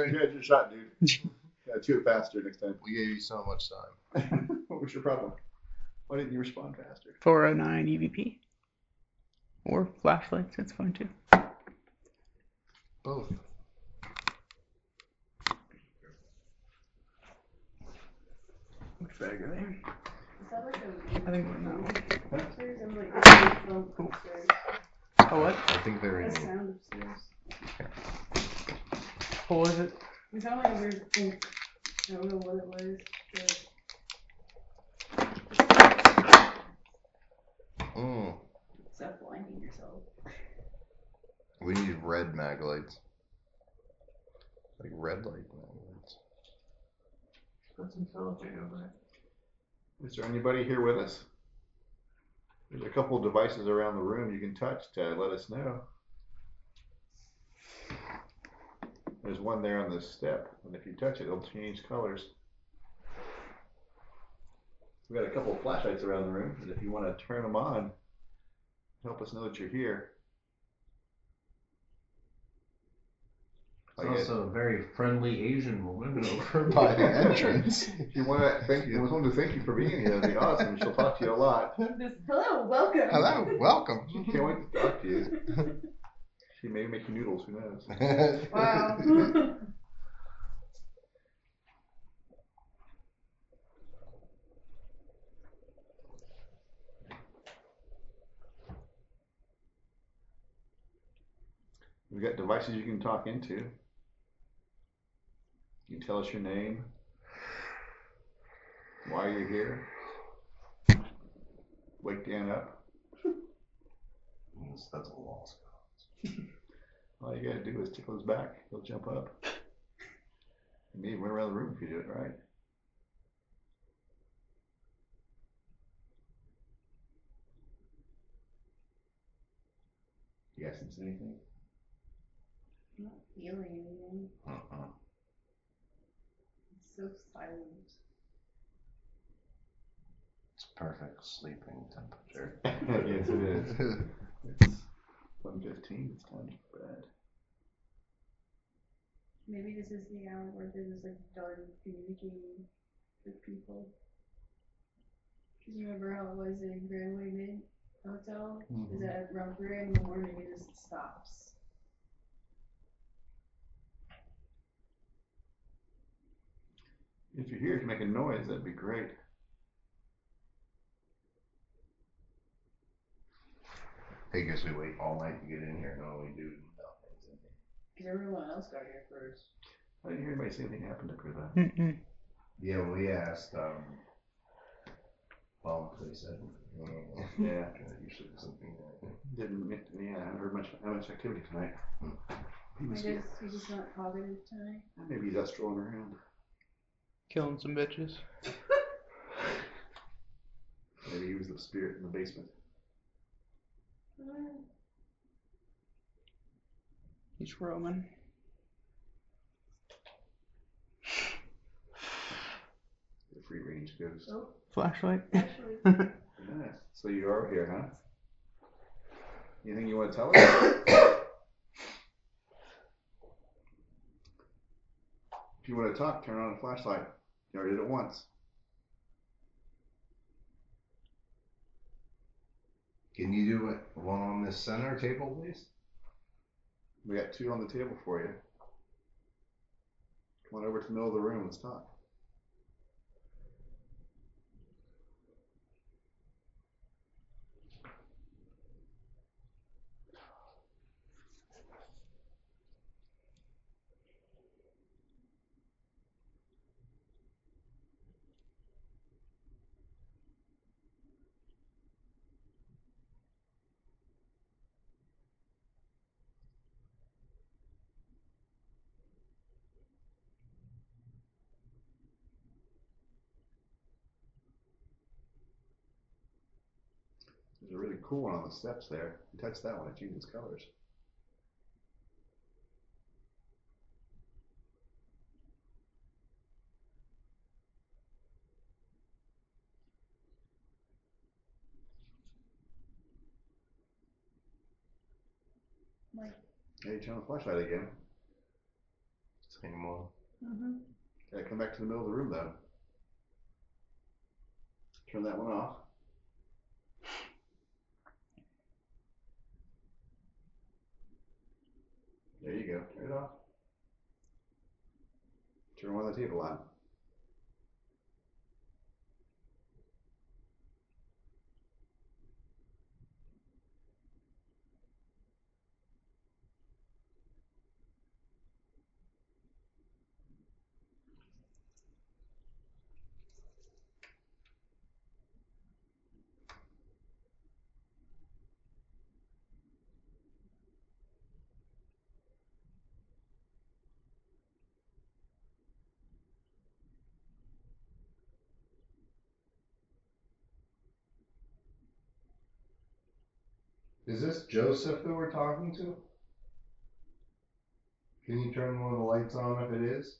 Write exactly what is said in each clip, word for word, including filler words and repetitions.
You had your shot, dude. Yeah, do it faster next time. We gave you so much time. What was your problem? Why didn't you respond faster? four oh nine E V P. Or flashlights, that's fine too. Both. Which bag are they in? Is that like a I think we're not. upstairs? I'm like from upstairs. Oh, what? I think they're in. The sound upstairs. What was it? It sounded like a weird thing. I don't know what it was. But Mm. stop blinding yourself. We need red mag lights. Like red light mag lights. Put some sellotape over it. Is there anybody here with us? There's a couple devices around the room you can touch to let us know. There's one there on the step, and if you touch it, it'll change colors. We got a couple of flashlights around the room, and if you want to turn them on, help us know that you're here. There's Like also a very friendly Asian woman over By the entrance. If you want to thank you, someone to thank you for being here, that'd be awesome. She'll talk to you a lot. Just, hello, welcome. Hello, welcome. She can't wait to talk to you. She may make you noodles, who knows? Wow. We've got devices you can talk into. You can tell us your name, why you're here, wake Dan up. That's a loss. All you gotta do is tickle his back, he'll jump up. You may run around the room if you do it right. You guys sense anything? I'm not feeling anything. Uh-uh. It's so silent. It's perfect sleeping temperature. Yes, it is. It's one fifteen, it's time for bed. Maybe this is the hour where they're just like done communicating with people. Because you remember how it was in Grand Wayman Hotel? Mhm. Is that around three in the morning it just stops. If you're here, if you make a noise, that'd be great. Hey, guess we wait all night to get in here. No, we do nothing in here. Because everyone else got here first. I didn't hear anybody say anything happened up here though. Mm-mm. Yeah, we asked, um, well, they said, Uh, Yeah. usually something like Didn't, yeah, I haven't heard much, how much activity tonight. He I was, guess he's just not talkative tonight. maybe he's out strolling around. Killing some bitches. Maybe he was the spirit in the basement. Uh, He's roaming. The free range ghost. oh, Flashlight. actually, Nice. So you are here, huh? Anything you want to tell us? If you want to talk, turn on a flashlight. You already did it once. can you do it one on this center table, please? We got two on the table for you. Come on over to the middle of the room, let's talk. There's a really cool one on the steps there. You touch that one, it changes colors. like, Hey, turn on the flashlight again. Same one. Mm-hmm. Yeah, come back to the middle of the room though. Turn that one off. There you go. Turn it off. Turn one of the table on. Is this Joseph who we're talking to? Can you turn one of the lights on if it is?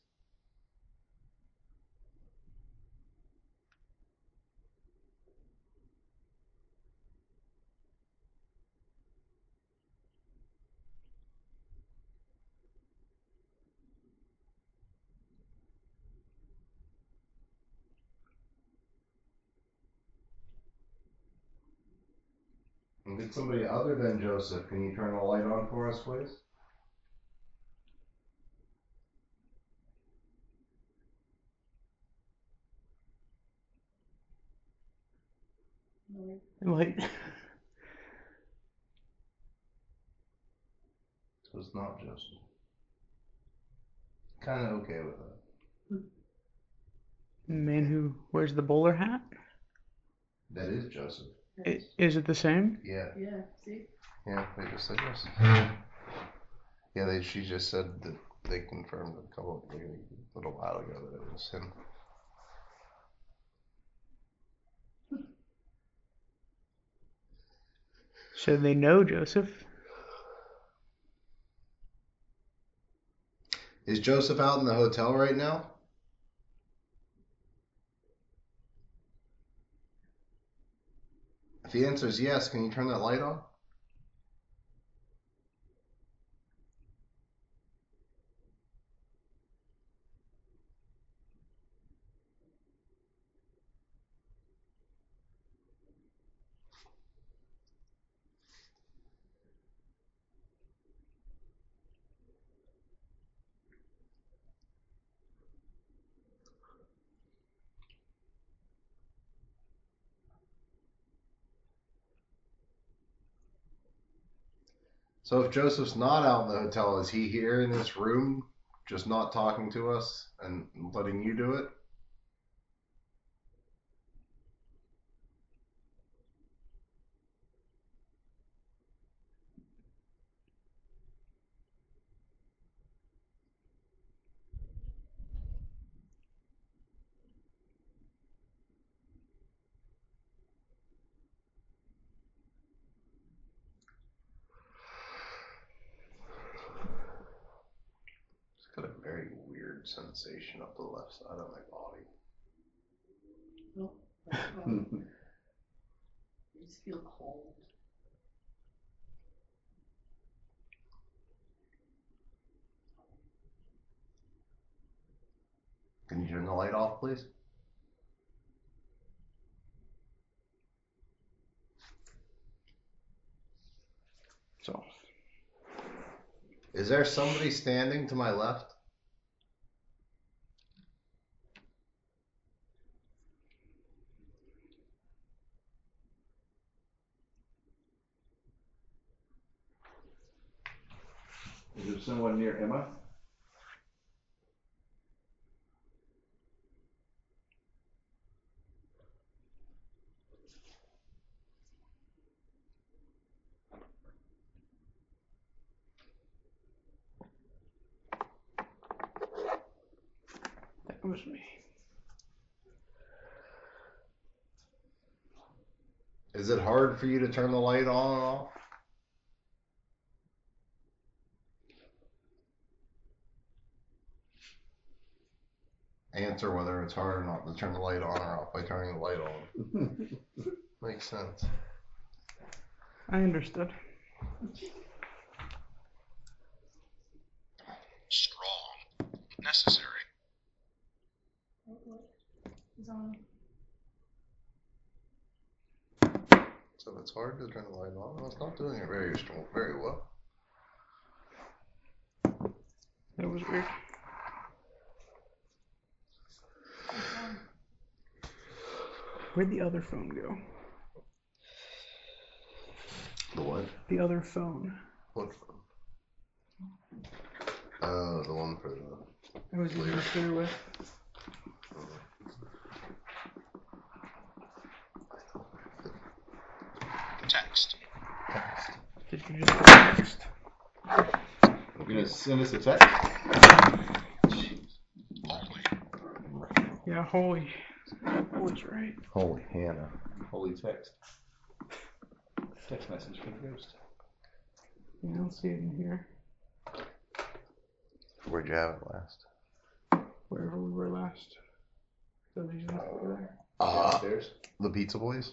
And get somebody other than Joseph. Can you turn the light on for us, please? Light. So it's not Joseph. Kind of okay with that. Man who wears the bowler hat. That is Joseph. I, is it the same? Yeah. Yeah, see? Yeah, they just said yes. Yeah, they. She just said that they confirmed a couple like, a little while ago that it was him. So they know Joseph. Is Joseph out in the hotel right now? If the answer is yes, can you turn that light on? So if Joseph's not out in the hotel, is he here in this room, just not talking to us and letting you do it? It's got a very weird sensation up the left side of my body. Oh, that's wrong. You just feel cold. Can you turn the light off, please? So Is there somebody standing to my left? Is there someone near Emma? that was me. Is it hard for you to turn the light on and off? Answer whether it's hard or not to turn the light on or off by turning the light on. Makes sense. I understood. Strong. necessary. What, what? It's on. So it's hard to turn the light on. Well, it's not doing it very strong, very well. That was weird. It's on. Where'd the other phone go? The what? The other phone. What phone? Uh, the one for the. I was using here with. Text. Text. Did you just text? You're gonna send us a text? Holy. Yeah, holy. Holy's right. Holy Hannah. Holy text. Text message from Ghost. Yeah, I don't see it in here. Where'd you have it last? Wherever we were last. So these are over there. Uh, Downstairs. the Pizza Boys?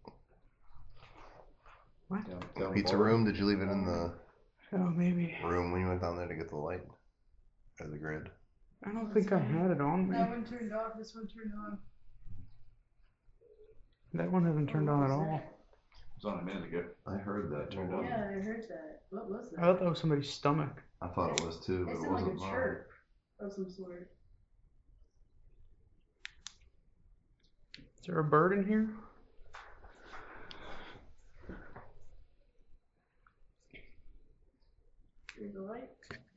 What? Down, down the Pizza bar. room? Did you leave it in the Oh, maybe. room when you went down there to get the light? Or the grid? I don't think I had it on me. That one turned off, this one turned on. That one hasn't turned on at all. It was on a minute ago. I heard that turned on. Yeah, I heard that. What was that? I thought that was somebody's stomach. I thought it was too, but It it sounded like wasn't a mine. chirp of some sort. Is there a bird in here? Here's the light.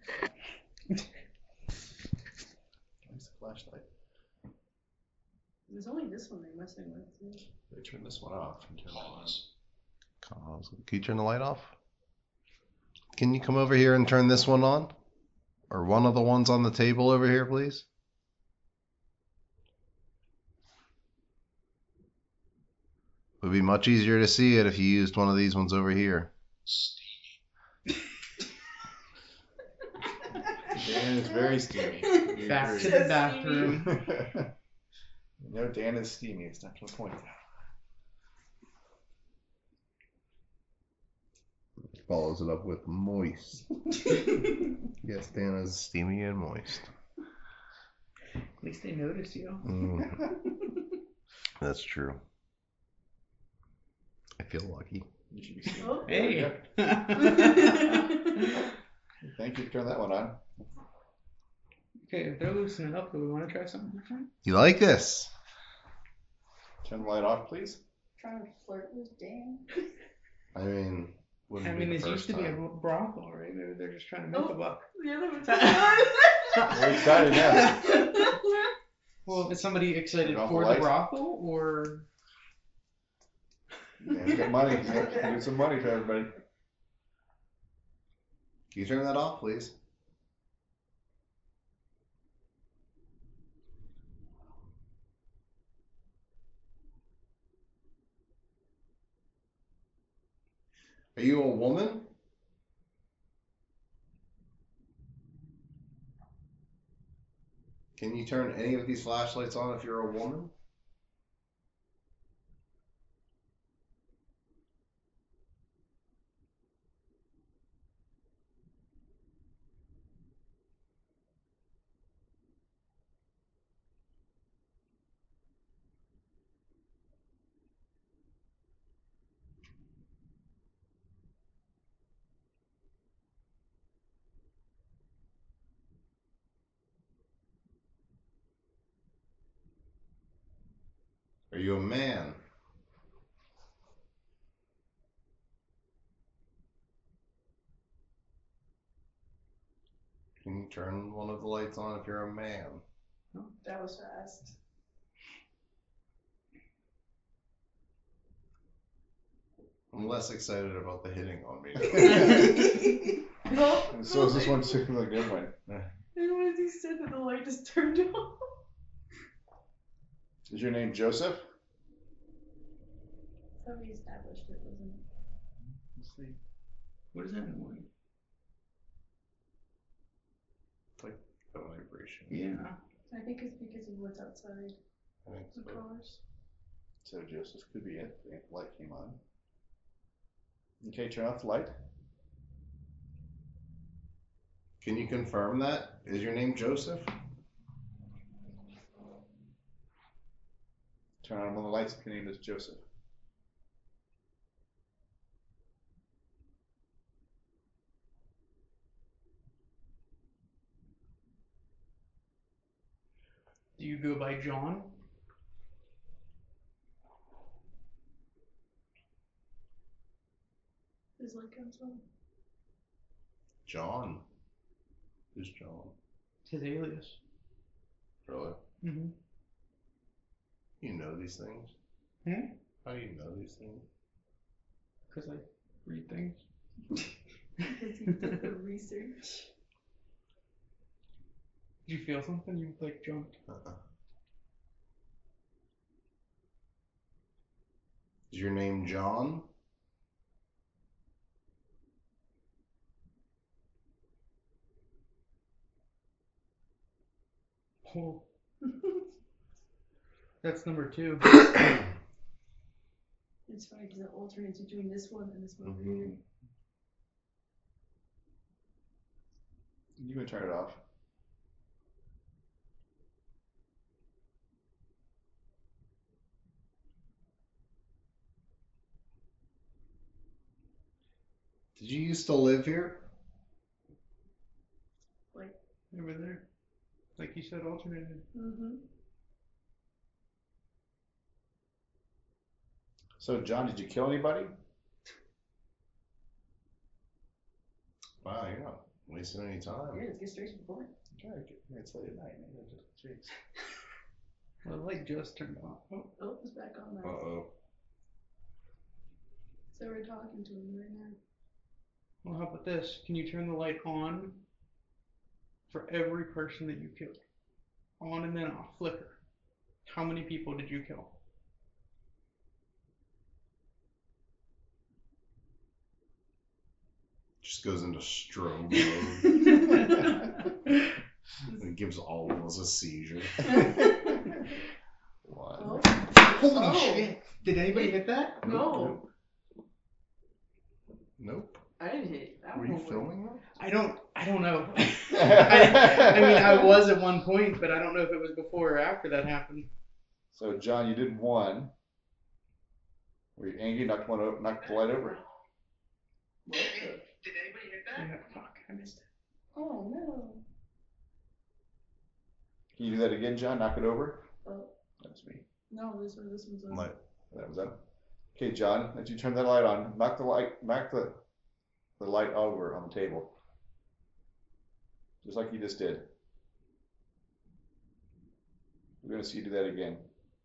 Where's the flashlight? There's only this one they must have went through. They turn this one off and turn that one on. Can you turn the light off? Can you come over here and turn this one on? Or one of the ones on the table over here, please? It would be much easier to see it if you used one of these ones over here. Dan is very steamy. We Back agree. to the bathroom. You know, Dan is steamy. It's not to the point. Follows it up with moist. Yes, Dana's steamy and moist. At least they notice you. Mm, that's true. I feel lucky. You should be steamy. Oh. Hey. Thank you for turning that one on. Okay, if they're loosening up, do we want to try something different? You like this? Turn the light off, please. Trying to flirt with Dan. I mean, wouldn't I be mean, the it first used to be a time. brothel, right? Maybe they're just trying to make Oh. a buck. The other one's We're excited now. Well, if it's somebody excited Turn off for the the lights. brothel, or Dan's got money. He's got to give some money to everybody. Can you turn that off, please? Are you a woman? Can you turn any of these flashlights on if you're a woman? Are you a man? Can you turn one of the lights on if you're a man? That was fast. I'm less excited about the hitting on me. No. And so is this one signaling different. And when he said that the light just turned off. Is your name Joseph? Somebody established it, wasn't it? Let's see. what is that noise? The vibration. Yeah. I think it's because of what's outside I think the so. cars. So Joseph could be it. The light came on. Okay, turn off the light. Can you confirm that? Is your name Joseph? Turn on one of the lights if your name is Joseph. Do you go by John? His light comes on. John. Who's John? It's his alias. Really? Mm-hmm. You know these things? Hmm? How do you know these things? Because I read things. Because he did the research. Did you feel something? You like jumped. Uh-uh. Is your name John? Oh, that's number two. It's funny because it alternates between this one and this one over Mhm. here. You can turn it off. Did you used to live here? Like, Over there. Like you said, alternated. mm-hmm. So, John, did you kill anybody? Wow, you're not wasting any time. Yeah, let's get straight to the point. It's late at night, man. Jeez. Well, the light just turned on. Oh, Oh, it's back on now. Uh-oh. So we're talking to him right now. well, how about this? Can you turn the light on for every person that you killed? On and then off. Flicker. How many people did you kill? Just goes into strobe mode. It gives all of us a seizure. One. Oh. Holy Oh. shit! Did anybody hit that? No, Nope. I didn't hit that Were one. you filming that? I don't. I don't know. I, I mean, I was at one point, but I don't know if it was before or after that happened. So, John, you did one. Were you angry? Knocked one over, knocked the light over. What the? Did anybody hit that? Yeah, fuck, I missed it. Oh no. Can you do that again, John? Knock it over. Oh, That was me. no, this one, this one's on. Light. That was up. Okay, John, as you turn that light on, knock the light, knock the, the light over on the table. Just like you just did. We're going to see you do that again.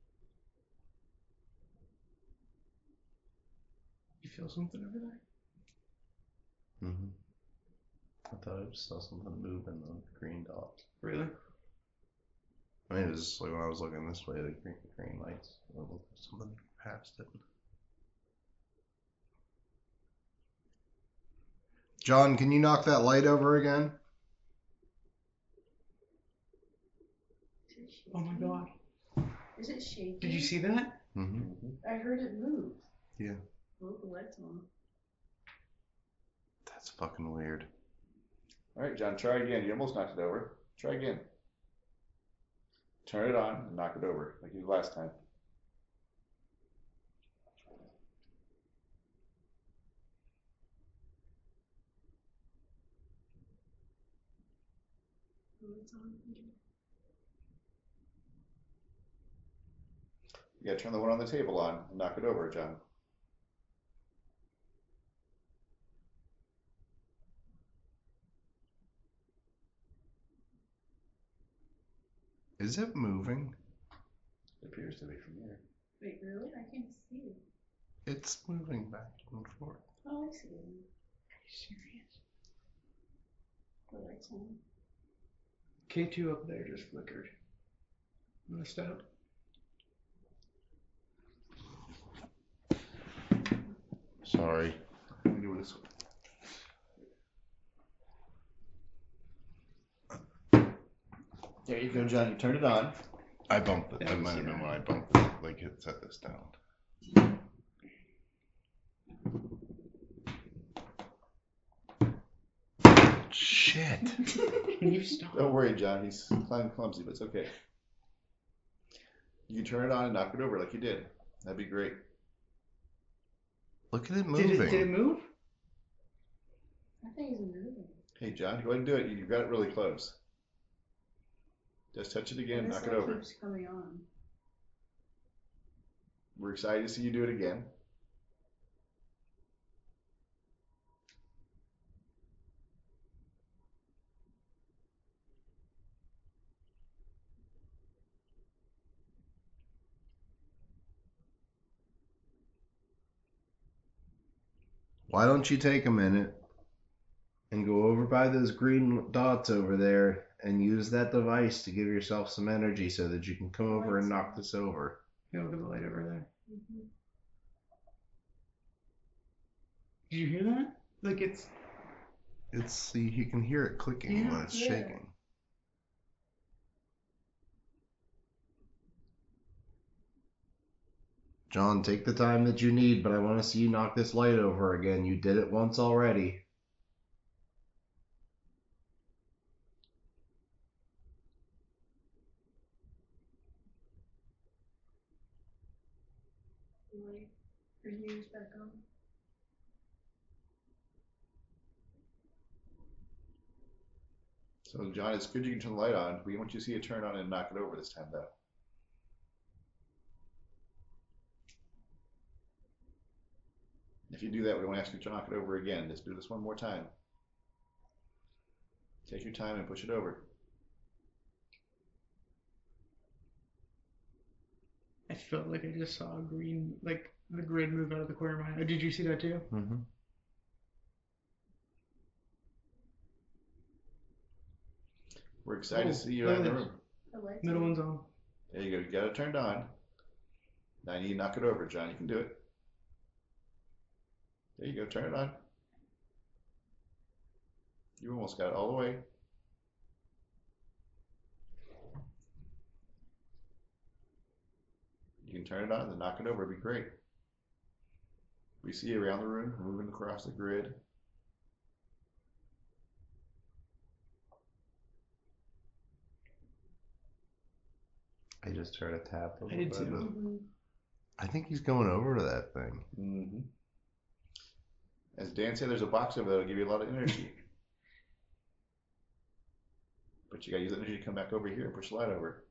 You feel something over there? Mm-hmm. I thought I just saw something move in the green dots. Really? I mean, it was just like when I was looking this way, the green, green lights, it looked like something passed it. John, can you knock that light over again? Oh my god. Is it shaking? Did you see that? Mm-hmm. I heard it move. Yeah. Oh, the light's on. That's fucking weird. All right, John, try again. You almost knocked it over. Try again. Turn it on and knock it over like you did last time. Oh, it's on again. You gotta turn the one on the table on and knock it over, John. Is it moving? It appears to be from here. Wait, really? I can't see it. It's moving back and forth. Oh, I see it. Are you serious? The light's on. K two up there just flickered. Messed up. Sorry. Let me do this one. There you go, John. You turned it on. I bumped it. Yeah, That I might see have been that. when I bumped it. Like, it set this down. Shit. Can you stop? Don't worry, John. He's kind of clumsy, but it's okay. You can turn it on and knock it over like you did. That'd be great. Look at it Did moving. it, did it move? I think it's moving. Hey, John, go ahead and do it. You've got it really close. Just touch it again, And this knock it light over. keeps coming on. We're excited to see you do it again. Why don't you take a minute and go over by those green dots over there and use that device to give yourself some energy so that you can come over and knock this over. Yeah, look at the light over there. Mm-hmm. Did you hear that? Like it's It's see, you can hear it clicking Yeah, when it's yeah. shaking. John, take the time that you need, but I want to see you knock this light over again. You did it once already. Light for use back on. So, John, it's good you can turn the light on. We want you to see it turn on and knock it over this time, though. If you do that, we won't ask you to knock it over again. Just do this one more time. Take your time and push it over. I felt like I just saw a green, like the grid move out of the corner of my eye. Did you see that too? Mm-hmm. We're excited Oh, to see you look out in at the this. room. The lights Middle on. one's on. There you go. You got it turned on. Now you need to knock it over, John. You can do it. There you go. Turn it on. You almost got it all the way. You can turn it on and then knock it over. It'd be great. We see you around the room, moving across the grid. I just heard a tap. A I little did bit. too. Mhm. I think he's going over to that thing. Mm-hmm. As Dan said, there's a box over there that'll give you a lot of energy. But you gotta use that energy to come back over here and push the light over.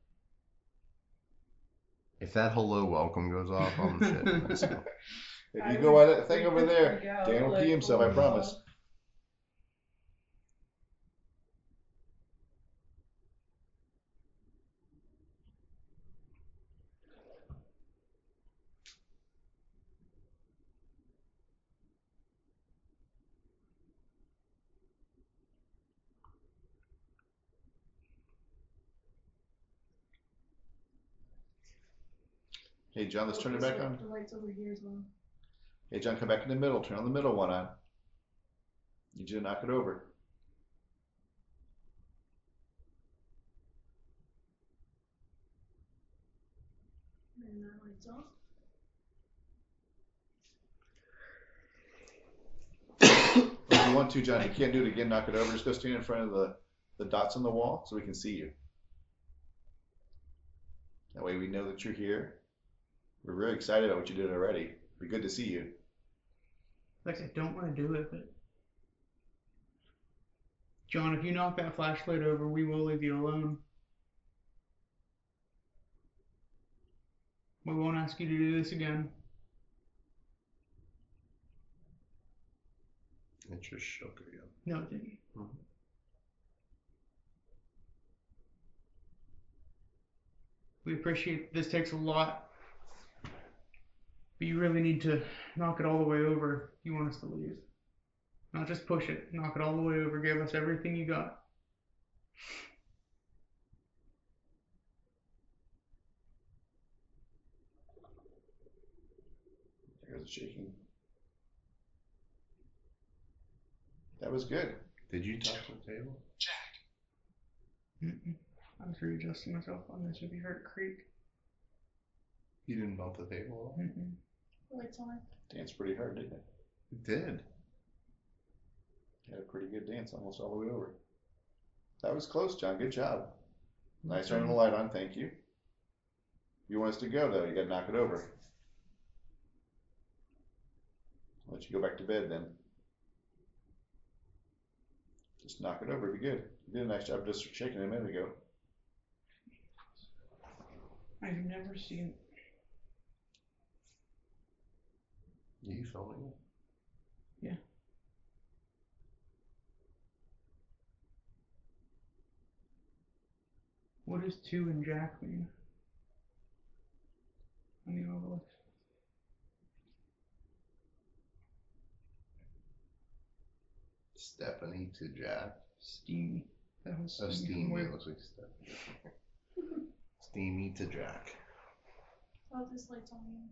If that hello welcome goes off, I'm shitting myself. If I you go by would that thing over freak the there, frick out, Dan will like, pee himself, I oh, promise. no. Hey John, let's turn it This back light- on. The lights over here as well. Hey John, come back in the middle. Turn on the middle one on. Need you to knock it over. And that light's off. If you want to, John, if you can't do it again, knock it over. Just go stand in front of the, the dots on the wall so we can see you. That way we know that you're here. We're really excited about what you did already. It'd be good to see you. Like I don't want to do it, but John, if you knock that flashlight over, we will leave you alone. We won't ask you to do this again. It just shook again. No, it didn't. Mhm. We appreciate this takes a lot, but you really need to knock it all the way over if you want us to leave. Not just push it, knock it all the way over, give us everything you got. There's the shaking. That was good. Did you touch the table? Mm-mm. I was readjusting myself on this if you heard it creak. You didn't bump the table? Mm-mm. The lights on. Danced pretty hard, didn't it? It did. Had a pretty good dance almost all the way over. That was close, John. Good job. Nice turning the light on. Thank you. you want us to go though, you gotta knock it over. I'll let you go back to bed then. Just knock it over, it'd be good. You did a nice job just shaking it a minute ago. I've never seen. You filming it? Yeah. What does two and Jack mean? On the obelisk. Stephanie to Jack. Steamy. That was Oh, Steamy. Steamy. Wait, It looks like Stephanie. Steamy to Jack. Oh, this light's on you.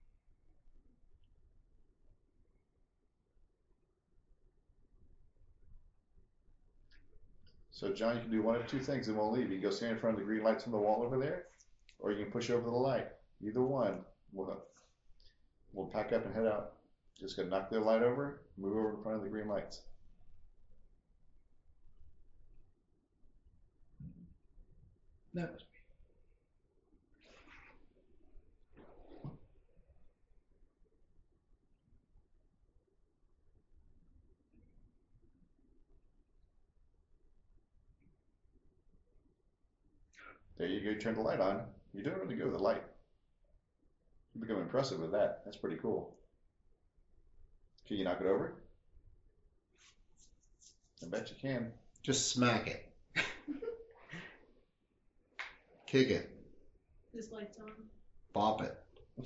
So John, you can do one of two things and we'll leave. You can go stand in front of the green lights on the wall over there, or you can push over the light. Either one. We'll, we'll pack up and head out. Just gotta knock the light over, move over in front of the green lights. that was There you go, turn the light on. You're doing really good with the light. You become impressive with that. That's pretty cool. Can you knock it over? I bet you can. Just smack it. Kick it. This light's on. Bop it.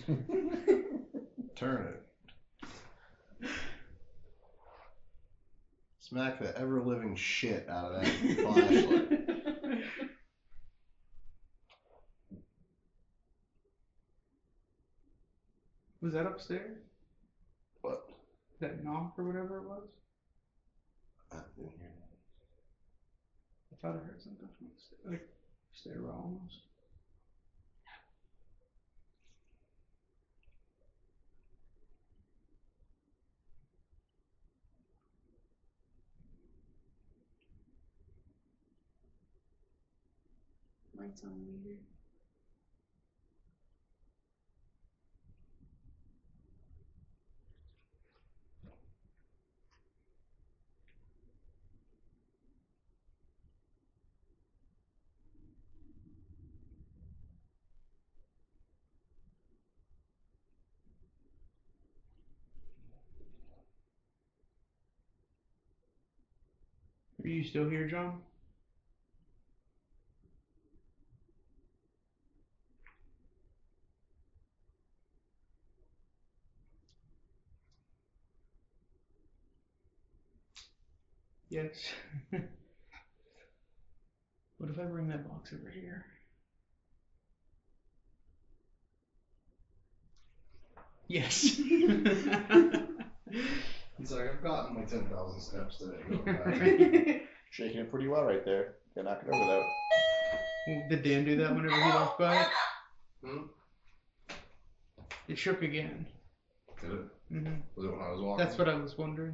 Turn it. Smack the ever living shit out of that flashlight. Was that upstairs? What? That knock or whatever it was? I didn't hear I thought I heard something from upstairs. Like stairwell almost. Light's on meter. Are you still here, John? Yes. What if I bring that box over here? Yes. He's like, I've gotten my ten thousand steps today. Shaking it pretty well right there. Gotta knock it over though. Well, did Dan do that whenever he walked by it? Hmm? It shook again. Did it? Mm-hmm. Was it when I was walking? That's what I was wondering.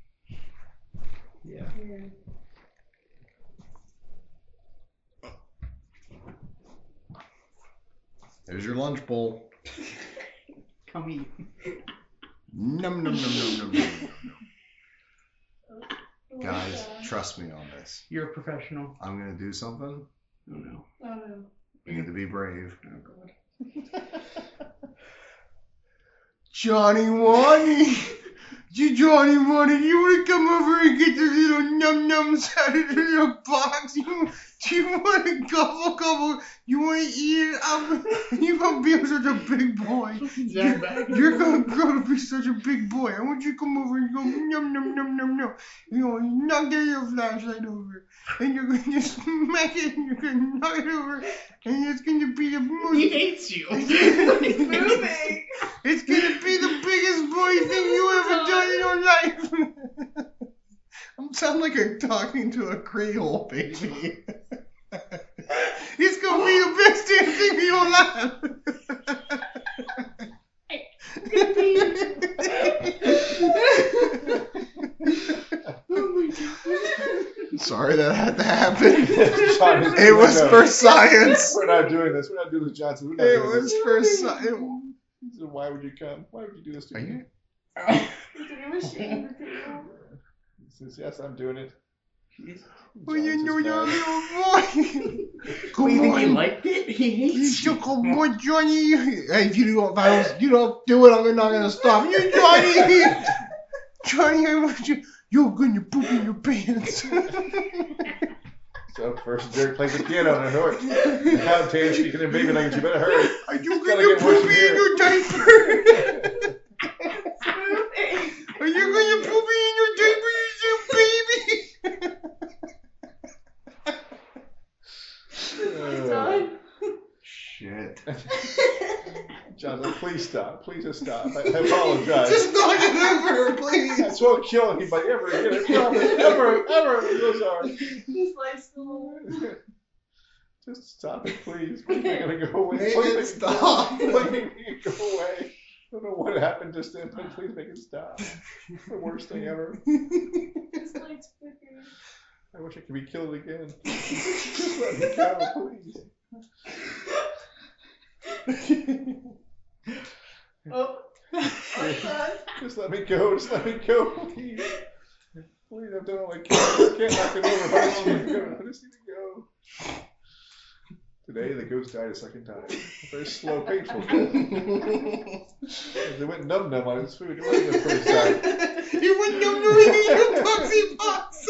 Yeah. Yeah. There's your lunch bowl. Come eat. Num num num num num num. Oh, Guys, yeah. trust me on this. You're a professional. I'm gonna do something. Oh no. Oh no. You need to be brave. Oh god. Johnny Wanny! You Johnny Wanny, you wanna come over and get the little num nums out of the little box? You, do you wanna gobble gobble? You wanna eat it up? You're gonna be such a big boy. Zach back. You're gonna grow to be such a big boy. I want you to come over and go num num num num num. You're gonna knock that little flashlight over. And you're gonna just smack it and you're gonna knock it over. And it's gonna be the most. He hates you. He's moving. It's gonna be the biggest boy thing you ever done in your life. I'm sounding like I'm talking to a Creole baby. It's gonna be the best damn thing in your life. Oh my god. Sorry that had to happen. John is It was no. for science. We're not doing this. We're not doing this, Johnson. We're not It doing was this. for science. He said, why would you come? Why would you do this to Are me? you? He's like, I'm ashamed of you. He says, yes, I'm doing it. Oh, you John's know just your mad. little boy. We Come think he on. liked it. He hates You you. come on, Johnny. Hey, if you don't, if I don't, you don't do it, I'm not gonna stop you, Johnny. Johnny, I want you. You're gonna poop in your pants. So first Derek plays the piano on a horse. Now Tan's speaking in baby language. You better hurry. Are you Gotta gonna get worse poop from in here. your diaper? Smoothing. Are you gonna poop in your diaper, you baby? It's done. Shit. Jonathan, please stop. Please just stop. I, I apologize. Just knock it over, please. I won't kill anybody ever again. I promise. Ever, ever. I'm so sorry. His life's still Just stop it, please. Please make it go away. Make Please it make stop. Please make it go away. I don't know what happened just then, but please make it stop. It's the worst thing ever. His light's flickering. I wish I could be killed again. Just let me go, please. Oh. It's done. Just let me go. Just let me go, please. Please, I've done all I can. I can't knock it over. I just need to go. I just need to go. Today, the ghost died a second time. A very slow, painful death. They went num num on his food. It wasn't the first time. You went no no you poxy pox.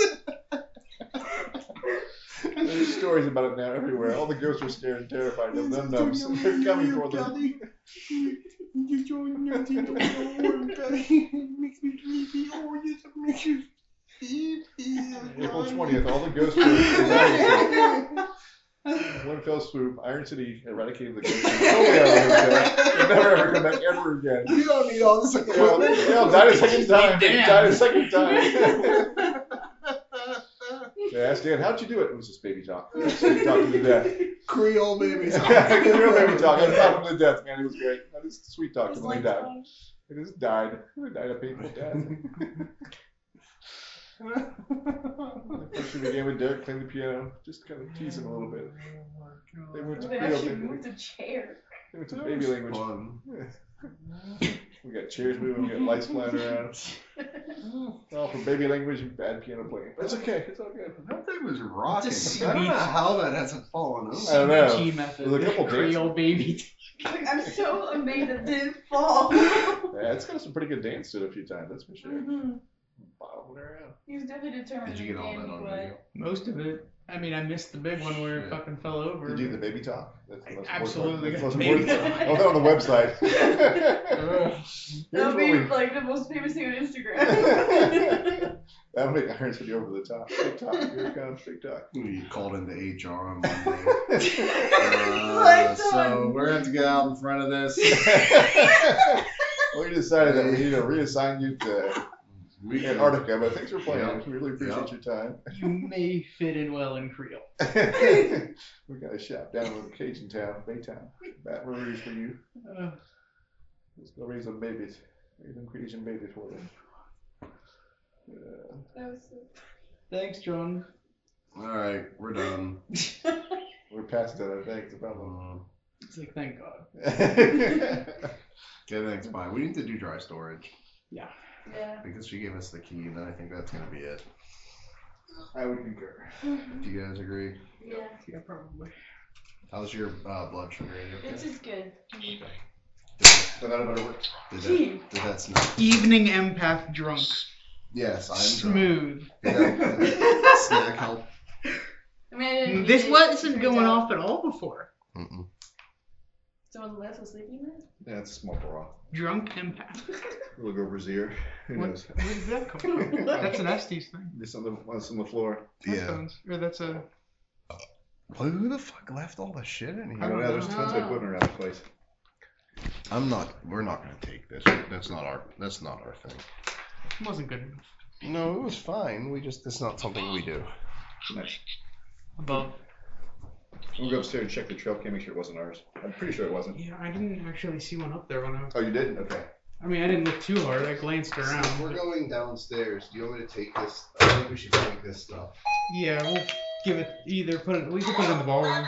There's stories about it now everywhere. All the ghosts are scared and terrified of num nums. They're coming for them. You join your team. It makes me sleepy. Oh, yes, it makes you sleepy. April twentieth, all the ghosts were eradicated. One fell swoop, Iron City eradicated the ghosts. Totally out of the They'll never ever come back ever again. You don't need all this They all, equipment. they all died a second time. They Damn. died a second time. They asked Dan, how'd you do it? It was just baby talk. Sweet talking to death. Creole babies. Real baby talk. I talked him to death, man. It was great. I just sweet talked His him when he light's died. on. He just died. He died a painful death. First we began with Derek playing the piano, just kind of tease him a little bit. They went to They Creole actually baby. moved a chair. They went to baby language. Fun. We got chairs moving, we got lights flying around. All for baby language and bad piano playing. That's okay, it's all good. That thing was rocking. Just I don't know sweet. how that hasn't fallen over. I don't know. C B T method. There's a couple Creole baby. Like, I'm so amazed it didn't fall. Yeah, it's got some pretty good dance to it a few times, that's for sure. Mhm. Bobbling around. He was definitely determined Did you to get all be that on but video? Most of it. I mean, I missed the big one where it Shit. fucking fell over. Did you do the baby talk? That's the most Absolutely. important part. That's the Baby most important talk. part. Oh, they're on the website. Here's that'll what be we- like the most famous thing on Instagram. That'll make Iron City over the top. Big talk, here it comes, big talk. You called into H R on Monday. Like Uh, so done. we're gonna have to get out in front of this. We decided that we need to reassign you to We can Antarctica, but thanks for playing. Yeah. We really appreciate your time. You may fit in well in Creole. We got a shop down in Cajun Town, Baytown. Baton Rouge for you. Uh, Let's go raise some babies. Raise some Cajun babies for them. Yeah. That was so thanks, John. All right, we're done. We're past that, I think. It's about Um, It's like, thank God. okay, thanks. Fine. We need to do dry storage Yeah. Yeah. because she gave us the key, and I think that's gonna be it. I would concur. Do you guys agree? Yeah. Yeah, probably. How's your uh, blood sugar? Are you It's okay? just good. Okay. So that better work. Did that, did that snap? Evening empath drunk. Yes, I'm drunk. Smooth. Did that, did that snack help? I mean, I didn't This eat it, wasn't turns going out. off at all before. Mm-mm. Someone left was sleeping there? Yeah, it's a small bra. Drunk empath. We'll look over his ear. Who What? knows? Where did that come from? That's an Estes thing. Just on the, on the floor. Yeah. Headphones. Or that's a. Well, who the fuck left all the shit in I here? don't know. There's tons of know. equipment around the place. I'm not. We're not gonna take this. That's not our. That's not our thing. It wasn't good enough. No, it was fine. We just. It's not something we do. Nice. Above. We'll go upstairs and check the trail cam, make sure it wasn't ours. I'm pretty sure it wasn't. Yeah, I didn't actually see one up there when I was. Oh, you didn't? Okay. I mean, I didn't look too hard. I glanced around. We're going downstairs. Do you want me to take this? I think we should take this stuff. Yeah, we'll give it either put it. We could put it in the ballroom.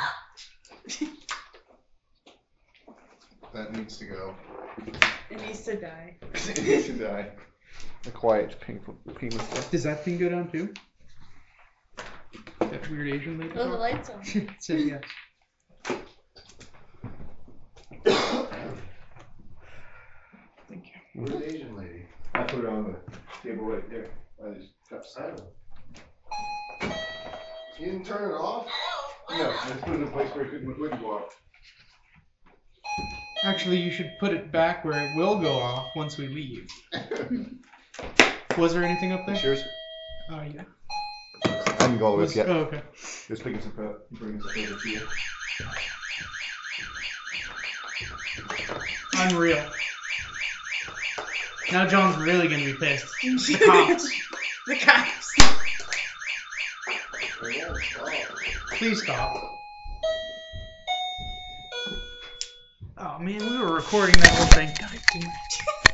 That needs to go. It needs to die. It needs to die. The quiet, painful, painless death. Does that thing go down too? That weird Asian lady. Oh, the talk? lights on. It says yes. Thank you. Where's the Asian lady? I put it on the table right there. By these cups. I don't. You didn't turn it off? No, I just put it in a place where it couldn't, wouldn't go off. Actually, you should put it back where it will go off once we leave. Was there anything up there? Cheers. Oh yeah. I didn't go all the way Was- up yet. oh, okay. Just picking some up, bringing some over to you. Unreal. Now John's really gonna be pissed. The cops. The cops. Please stop. Oh man, we were recording that whole thing. God damn it.